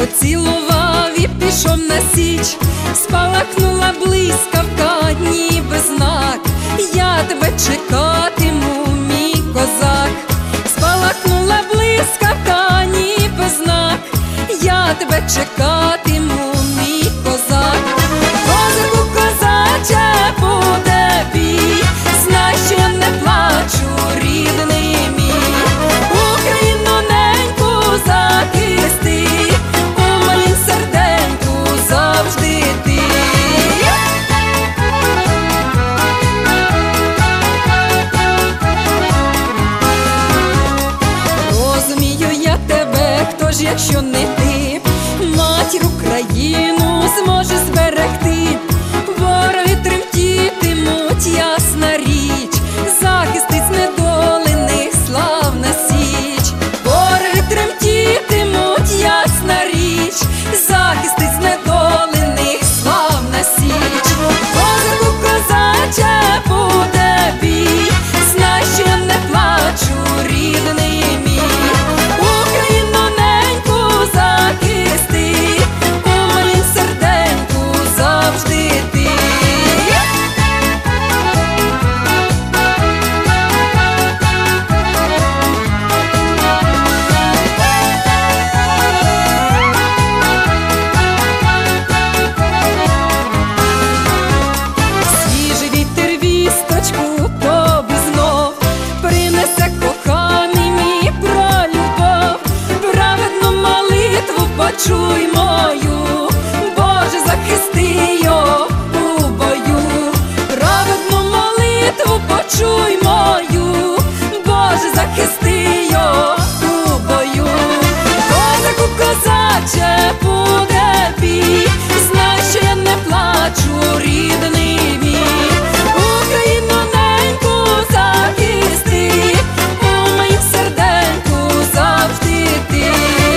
поцілував і пішов на січ. Спалахнула блискавка, ніби знак, я тебе чекатиму, мій козак. Спалахнула блискавка, ніби знак, я тебе чекатиму, мій козак. Козаку, козаче, буде бій, знай, що я не плачу, рідний мій. Україну неньку захисти, у моїм серденьку завжди ти. Розумію я тебе, хто ж, якщо не ти, матір Україну зможе зберегти. Вороги тремтітимуть, ясна річ, захистить знедолених славна січ. Вороги тремтітимуть, ясна річ, захистить знедолених славна січ. Козаку, козаче, буде бій, знай, що я не плачу, рідний мій. Україну неньку захисти, у моїм серденьку завжди ти. Свіжий вітер вісточку тобі знов принесе, коханий мій, про любов. Праведну молитву почуй мою, Боже, захисти його у бою. Праведну молитву почуй мою, Боже, захисти його у бою. Козаку, козаче, буде бій, знай, що я не плачу, рідний мій. Україну неньку захисти, у моїм серденьку завжди ти.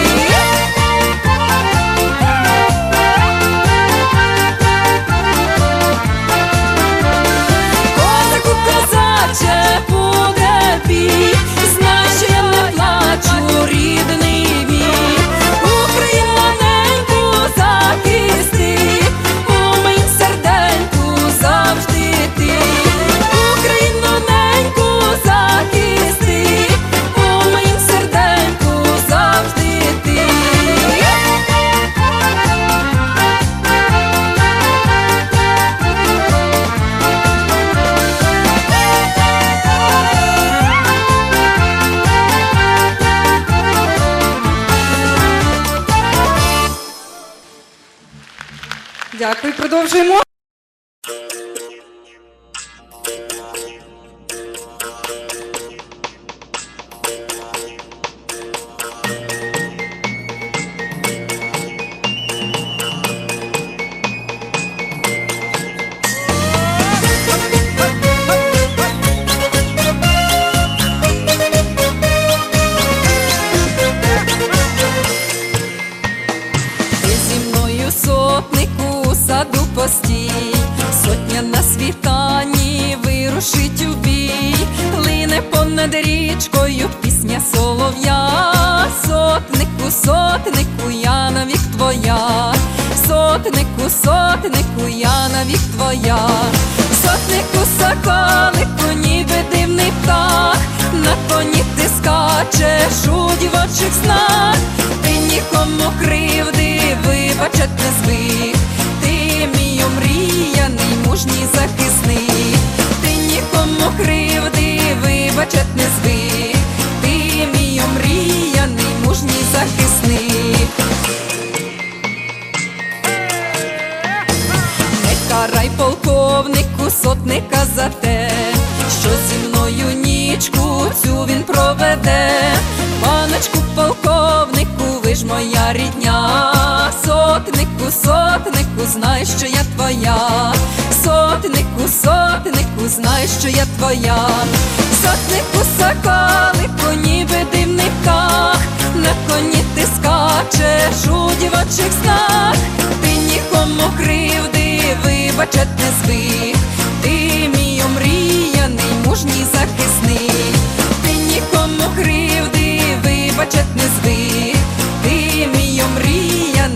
Козаку, козаче, буде бій, знай, що я не плачу, рідний мій. Україну неньку захисти, у моїм серденьку завжди ти. Україну неньку захисти, у моїм серденьку завжди ти. Дякую, продовжуємо. Ти зі мною, сотнику, у саду постій, сотня на світанні вирушить у бій. Лине понад річкою пісня солов'я. Сотнику, сотнику, я навік твоя. Сотнику, сотнику, я навік твоя. Сотнику, соколику, ніби дивний птах, на коні ти скачеш у дівочих снах. Ти нікому кривди вибачать не звик, ти мій омріяний, мужній захисник. Ти нікому кривди вибачать не звик, ти мій омріяний, мужній захисник. Не карай, полковнику, сотника за те, що зі мною нічку цю він проведе. Паночку, полковнику, ви ж моя рідня. Сотнику, сотнику, знай, що я твоя. Сотнику, сотнику, знай, що я твоя. Сотнику, соколику, ніби дивний птах, на коні ти скачеш у дівочих снах. Ти нікому кривди вибачать не звик, ти мій омріяний, мужній захисник. Ти нікому кривди вибачать не звик, ти мій омріяний,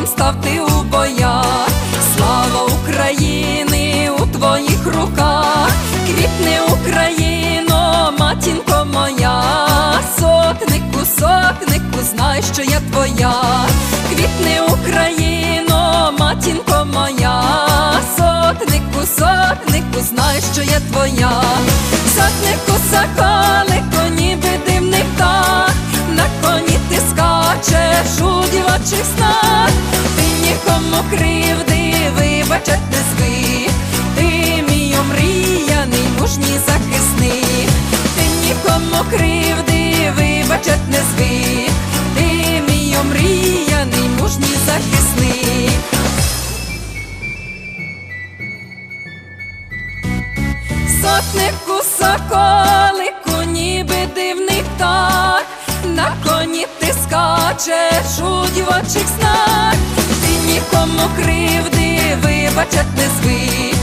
героєм став ти у боях. Слава України у твоїх руках, квітне Україно, матінко моя. Сотнику, сотнику, знай, що я твоя. Квітне Україно, матінко моя. Сотнику, сотнику, знай, що я твоя. Сотнику, соколику, ніби дивний птах, на коні ти скачеш у дівочих снах. Ти нікому кривди вибачать не звик, ти мій омріяний, мужній захисник. Ти нікому кривди вибачать не звик, ти мій омріяний, мужній захисник. Сотнику, соколику, ніби дивний птах, на коні ти скачеш у дівочих снах. Ти нікому кривди вибачать не звик,